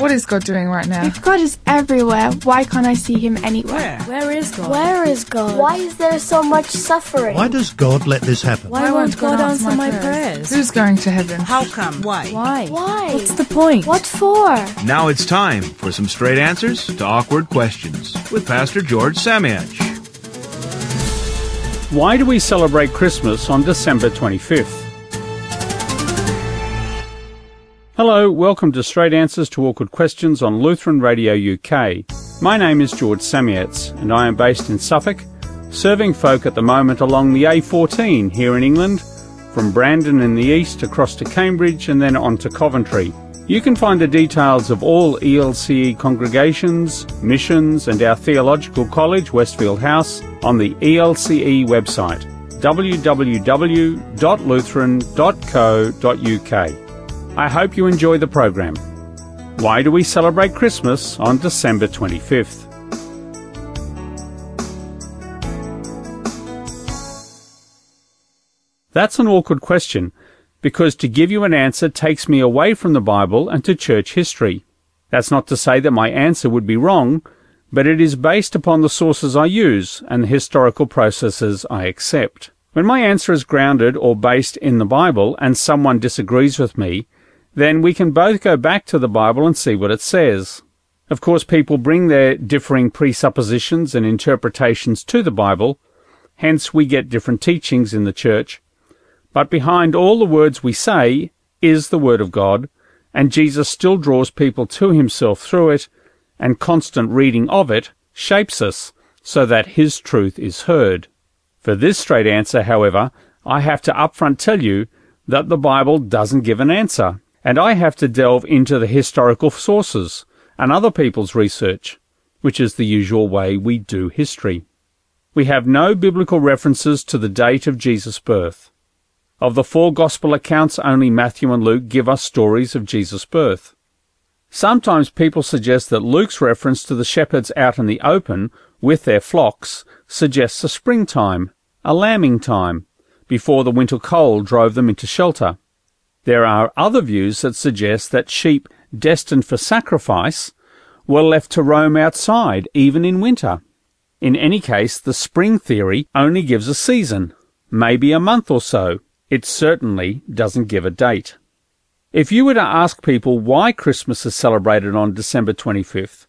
What is God doing right now? If God is everywhere, why can't I see him anywhere? Where is God? Where is God? Why is there so much suffering? Why does God let this happen? Why won't God answer my prayers? Who's going to heaven? How come? Why? Why? What's the point? What for? Now it's time for some straight answers to awkward questions with Pastor George Samiach. Why do we celebrate Christmas on December 25th? Hello, welcome to Straight Answers to Awkward Questions on Lutheran Radio UK. My name is George Samiach and I am based in Suffolk, serving folk at the moment along the A14 here in England, from Brandon in the east across to Cambridge and then on to Coventry. You can find the details of all ELCE congregations, missions and our theological college, Westfield House, on the ELCE website, www.lutheran.co.uk. I hope you enjoy the program. Why do we celebrate Christmas on December 25th? That's an awkward question, because to give you an answer takes me away from the Bible and to church history. That's not to say that my answer would be wrong, but it is based upon the sources I use and the historical processes I accept. When my answer is grounded or based in the Bible and someone disagrees with me, then we can both go back to the Bible and see what it says. Of course, people bring their differing presuppositions and interpretations to the Bible, hence we get different teachings in the church. But behind all the words we say is the Word of God, and Jesus still draws people to himself through it, and constant reading of it shapes us so that his truth is heard. For this straight answer, however, I have to upfront tell you that the Bible doesn't give an answer, and I have to delve into the historical sources and other people's research, which is the usual way we do history. We have no biblical references to the date of Jesus' birth. Of the 4 gospel accounts, only Matthew and Luke give us stories of Jesus' birth. Sometimes people suggest that Luke's reference to the shepherds out in the open with their flocks suggests a springtime, a lambing time, before the winter cold drove them into shelter. There are other views that suggest that sheep destined for sacrifice were left to roam outside even in winter. In any case, the spring theory only gives a season, maybe a month or so. It certainly doesn't give a date. If you were to ask people why Christmas is celebrated on December 25th,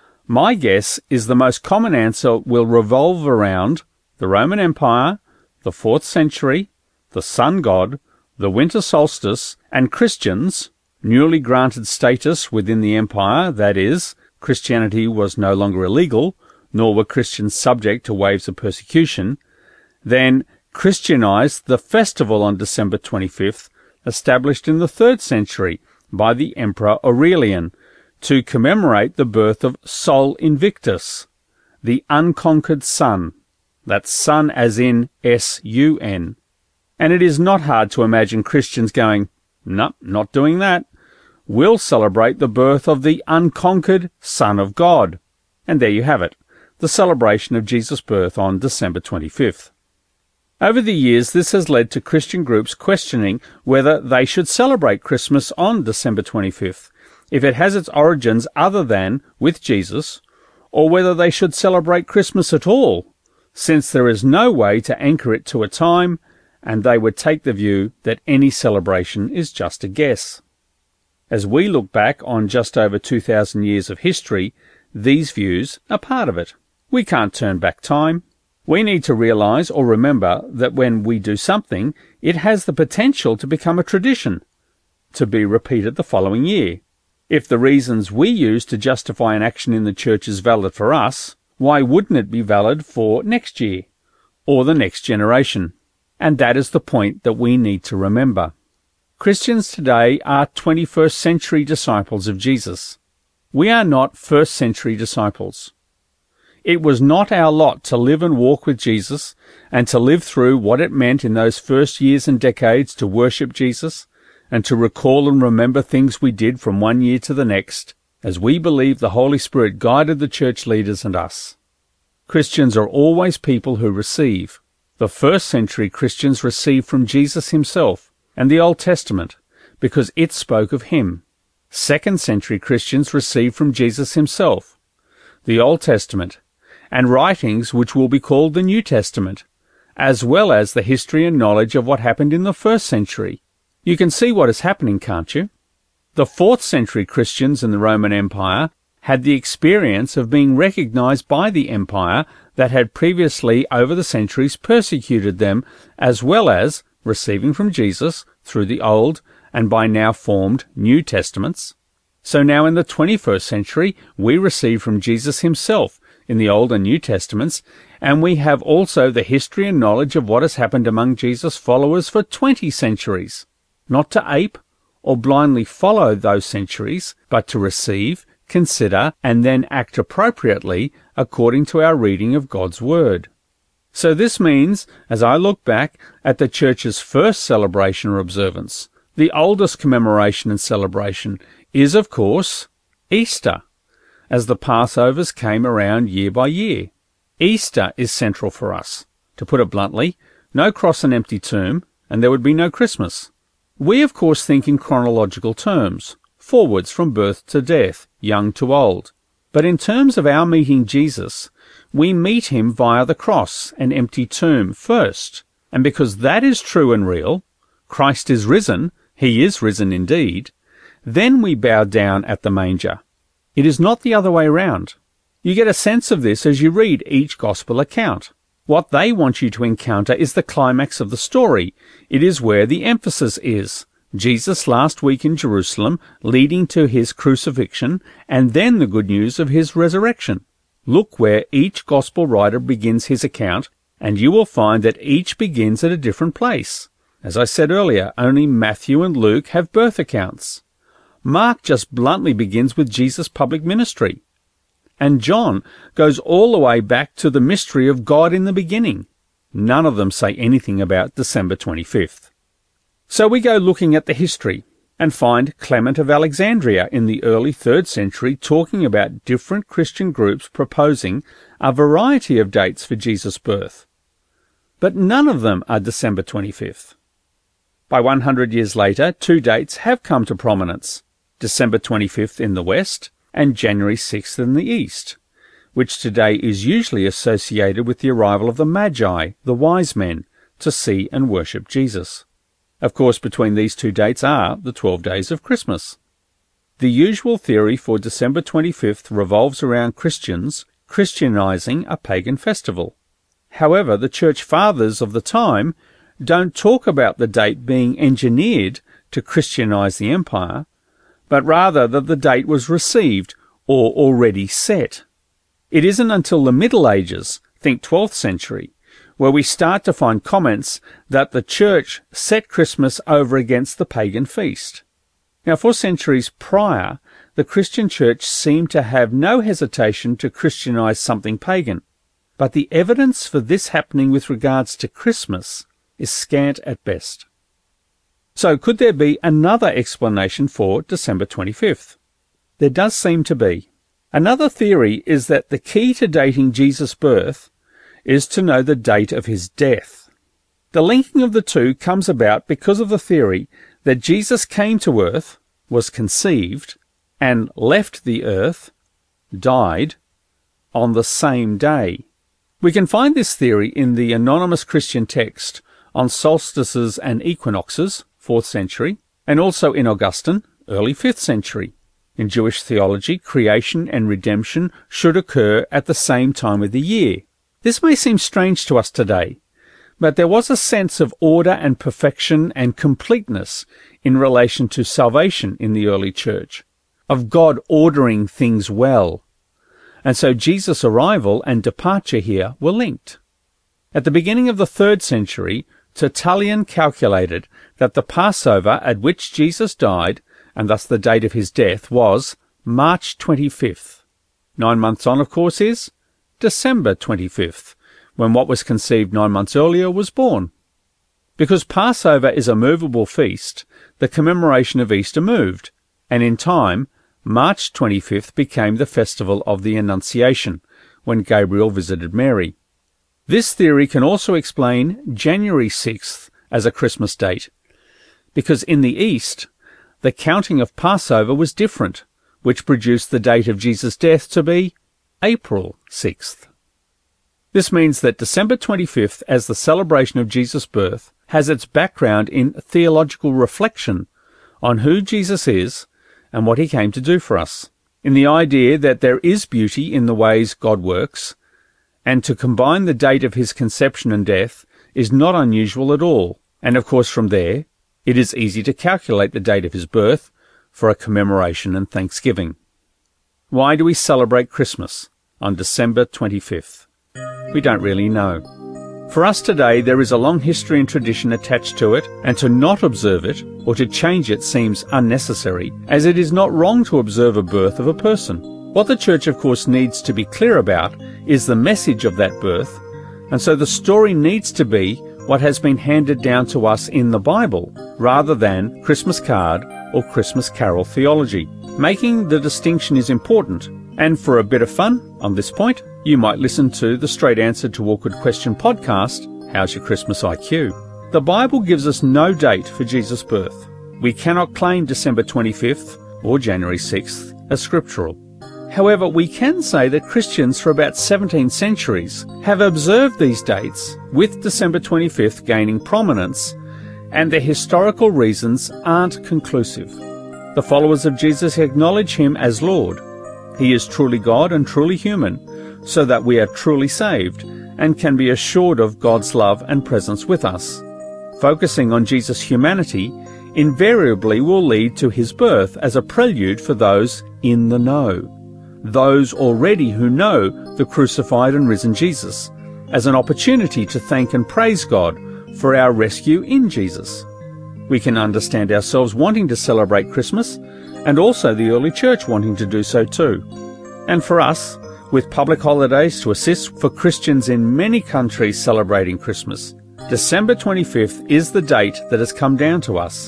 my guess is the most common answer will revolve around the Roman Empire, the 4th century, the sun god, the winter solstice, and Christians, newly granted status within the empire, that is, Christianity was no longer illegal, nor were Christians subject to waves of persecution, then Christianized the festival on December 25th, established in the 3rd century by the Emperor Aurelian, to commemorate the birth of Sol Invictus, the unconquered sun. That's sun as in S-U-N. And it is not hard to imagine Christians going, "No, not doing that. We'll celebrate the birth of the unconquered Son of God." And there you have it, the celebration of Jesus' birth on December 25th. Over the years, this has led to Christian groups questioning whether they should celebrate Christmas on December 25th, if it has its origins other than with Jesus, or whether they should celebrate Christmas at all, since there is no way to anchor it to a time, and they would take the view that any celebration is just a guess. As we look back on just over 2,000 years of history, these views are part of it. We can't turn back time. We need to realize or remember that when we do something, it has the potential to become a tradition, to be repeated the following year. If the reasons we use to justify an action in the church is valid for us, why wouldn't it be valid for next year, or the next generation? And that is the point that we need to remember. Christians today are 21st century disciples of Jesus. We are not 1st century disciples. It was not our lot to live and walk with Jesus and to live through what it meant in those first years and decades to worship Jesus and to recall and remember things we did from one year to the next, as we believe the Holy Spirit guided the church leaders and us. Christians are always people who receive. The 1st century Christians received from Jesus himself and the Old Testament because it spoke of him. 2nd-century Christians received from Jesus himself, the Old Testament, and writings which will be called the New Testament, as well as the history and knowledge of what happened in the 1st century. You can see what is happening, can't you? The 4th-century Christians in the Roman Empire had the experience of being recognized by the empire that had previously over the centuries persecuted them, as well as receiving from Jesus through the Old and by now formed New Testaments. So now in the 21st century, we receive from Jesus himself in the Old and New Testaments, and we have also the history and knowledge of what has happened among Jesus' followers for 20 centuries. Not to ape or blindly follow those centuries, but to receive, consider, and then act appropriately according to our reading of God's Word. So this means, as I look back at the Church's first celebration or observance, the oldest commemoration and celebration is, of course, Easter, as the Passovers came around year by year. Easter is central for us. To put it bluntly, no cross and empty tomb, and there would be no Christmas. We, of course, think in chronological terms, forwards from birth to death, young to old. But in terms of our meeting Jesus, we meet him via the cross and empty tomb first. And because that is true and real, Christ is risen, he is risen indeed, then we bow down at the manger. It is not the other way round. You get a sense of this as you read each gospel account. What they want you to encounter is the climax of the story. It is where the emphasis is. Jesus' last week in Jerusalem, leading to his crucifixion, and then the good news of his resurrection. Look where each gospel writer begins his account, and you will find that each begins at a different place. As I said earlier, only Matthew and Luke have birth accounts. Mark just bluntly begins with Jesus' public ministry. And John goes all the way back to the mystery of God in the beginning. None of them say anything about December 25th. So we go looking at the history and find Clement of Alexandria in the early 3rd century talking about different Christian groups proposing a variety of dates for Jesus' birth. But none of them are December 25th. By 100 years later, 2 dates have come to prominence, December 25th in the West and January 6th in the East, which today is usually associated with the arrival of the Magi, the wise men, to see and worship Jesus. Of course, between these 2 dates are the 12 days of Christmas. The usual theory for December 25th revolves around Christians Christianizing a pagan festival. However, the church fathers of the time don't talk about the date being engineered to Christianize the empire, but rather that the date was received or already set. It isn't until the Middle Ages, think 12th century, where we start to find comments that the church set Christmas over against the pagan feast. Now, for centuries prior, the Christian church seemed to have no hesitation to Christianize something pagan, but the evidence for this happening with regards to Christmas is scant at best. So could there be another explanation for December 25th? There does seem to be. Another theory is that the key to dating Jesus' birth is to know the date of his death. The linking of the two comes about because of the theory that Jesus came to earth, was conceived, and left the earth, died, on the same day. We can find this theory in the anonymous Christian text on solstices and equinoxes, 4th century, and also in Augustine, early 5th century. In Jewish theology, creation and redemption should occur at the same time of the year. This may seem strange to us today, but there was a sense of order and perfection and completeness in relation to salvation in the early church, of God ordering things well. And so Jesus' arrival and departure here were linked. At the beginning of the 3rd century, Tertullian calculated that the Passover at which Jesus died, and thus the date of his death, was March 25th. 9 months on, of course, is December 25th, when what was conceived 9 months earlier was born. Because Passover is a movable feast, the commemoration of Easter moved, and in time, March 25th became the festival of the Annunciation, when Gabriel visited Mary. This theory can also explain January 6th as a Christmas date, because in the East, the counting of Passover was different, which produced the date of Jesus' death to be April 6th. This means that December 25th, as the celebration of Jesus' birth, has its background in theological reflection on who Jesus is and what he came to do for us, in the idea that there is beauty in the ways God works, and to combine the date of his conception and death is not unusual at all, and of course from there it is easy to calculate the date of his birth for a commemoration and thanksgiving. Why do we celebrate Christmas on December 25th? We don't really know. For us today, there is a long history and tradition attached to it, and to not observe it or to change it seems unnecessary, as it is not wrong to observe a birth of a person. What the Church, of course, needs to be clear about is the message of that birth, and so the story needs to be what has been handed down to us in the Bible, rather than Christmas card or Christmas carol theology. Making the distinction is important, and for a bit of fun on this point, you might listen to the Straight Answer to Awkward Question podcast, How's Your Christmas IQ? The Bible gives us no date for Jesus' birth. We cannot claim December 25th or January 6th as scriptural. However, we can say that Christians for about 17 centuries have observed these dates, with December 25th gaining prominence, and their historical reasons aren't conclusive. The followers of Jesus acknowledge him as Lord. He is truly God and truly human, so that we are truly saved and can be assured of God's love and presence with us. Focusing on Jesus' humanity invariably will lead to his birth as a prelude for those in the know, those already who know the crucified and risen Jesus, as an opportunity to thank and praise God for our rescue in Jesus. We can understand ourselves wanting to celebrate Christmas, and also the early church wanting to do so too. And for us, with public holidays to assist for Christians in many countries celebrating Christmas, December 25th is the date that has come down to us.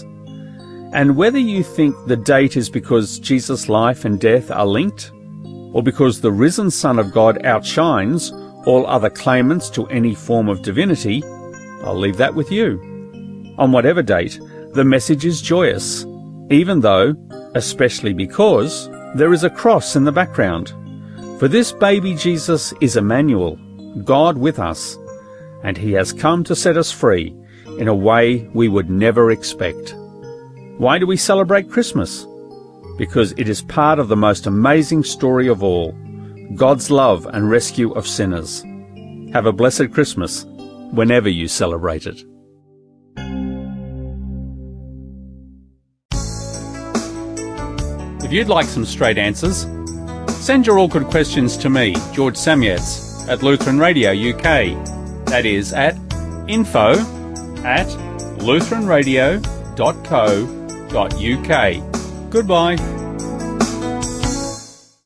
And whether you think the date is because Jesus' life and death are linked, or because the risen Son of God outshines all other claimants to any form of divinity, I'll leave that with you. On whatever date, the message is joyous, even though, especially because, there is a cross in the background. For this baby Jesus is Emmanuel, God with us, and he has come to set us free in a way we would never expect. Why do we celebrate Christmas? Because it is part of the most amazing story of all, God's love and rescue of sinners. Have a blessed Christmas whenever you celebrate it. If you'd like some straight answers, send your awkward questions to me, George Samietz, at Lutheran Radio UK. That is at info@lutheranradio.co.uk. Goodbye.